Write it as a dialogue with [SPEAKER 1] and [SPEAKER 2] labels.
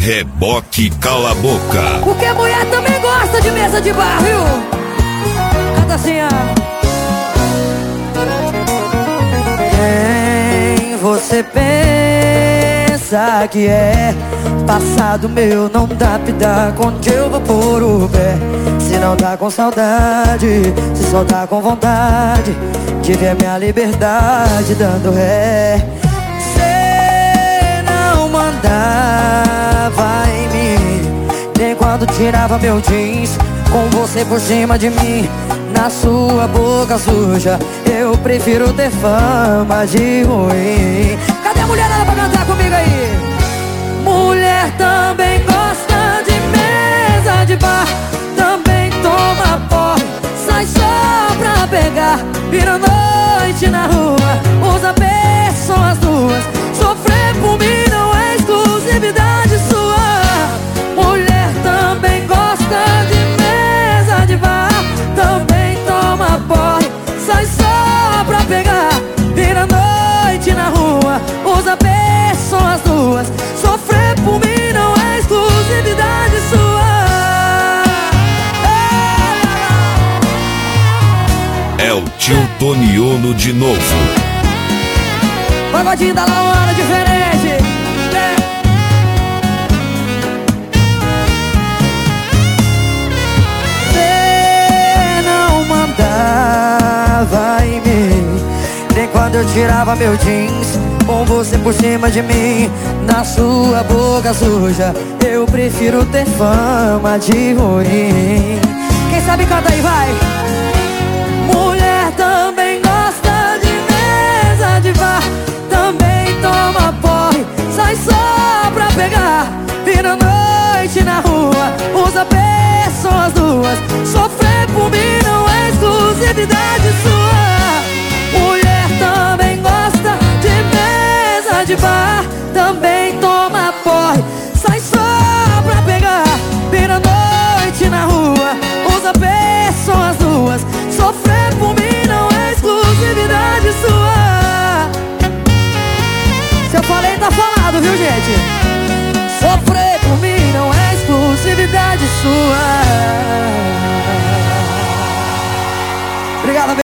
[SPEAKER 1] Reboque Cala a Boca.
[SPEAKER 2] Porque mulher também gosta de mesa de bar, viu? Canta assim, ó. Quem você pensa que é? Passado meu não dá pitaco, onde eu vou pôr o pé? Se não tá com saudade, se só tá com vontade de ver minha liberdade dando ré. Cê não mandava em mim, nem quando tirava meu jeans com você por cima de mim. Na sua boca suja, eu prefiro ter fama de ruim. Cadê a mulherada pra cantar comigo aí? Mulher também gosta de mesa de bar, também toma porre, sai só pra pegar, vira noite na rua, usa pessoas duas. Sofrer por mim não é exclusividade sua. Mulher também gosta de mesa de bar, também toma porre, sai só pra pegar, vira noite na rua, usa pessoas duas. Sofrer por mim não é exclusividade sua.
[SPEAKER 1] É o tio Toniolo de novo.
[SPEAKER 2] Pagodinho da Lauana diferente, né? Cê não mandava em mim, nem quando eu tirava meu jeans com você por cima de mim. Na sua boca suja, eu prefiro ter fama de ruim. Quem sabe canta aí, vai! Mulher também gosta de mesa de bar, também toma porre, sai só pra pegar, vira noite na rua, usa pessoas duas. Sofrer por mim não é exclusividade sua. Mulher também gosta de mesa de bar, também toma porre, sai só pra pegar, vira noite na rua, usa pessoas duas. Sofrer por mim não é exclusividade sua. Se eu falei, tá falado, viu, gente? Sofrer por mim não é exclusividade sua. Obrigado,